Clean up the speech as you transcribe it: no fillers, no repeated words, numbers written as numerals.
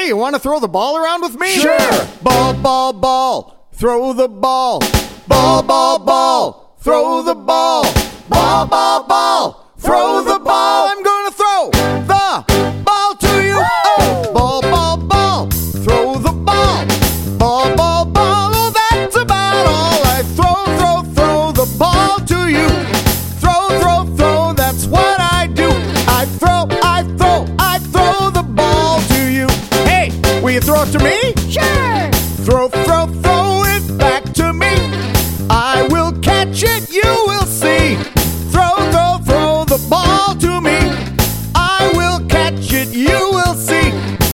you want to throw the ball around with me? Sure. Ball, ball, ball. Throw the ball. Ball, ball, ball. Throw the ball. Ball, ball, ball. Throw the ball. I'm going to throw the ball to you. Oh, ball, ball, ball. Throw the ball. Ball, ball, ball. Oh, that's about all. I throw the ball to you. Throw, that's what I do. I throw the ball to you. Hey, will you throw it to me? Sure. Throw it back to me. I will catch it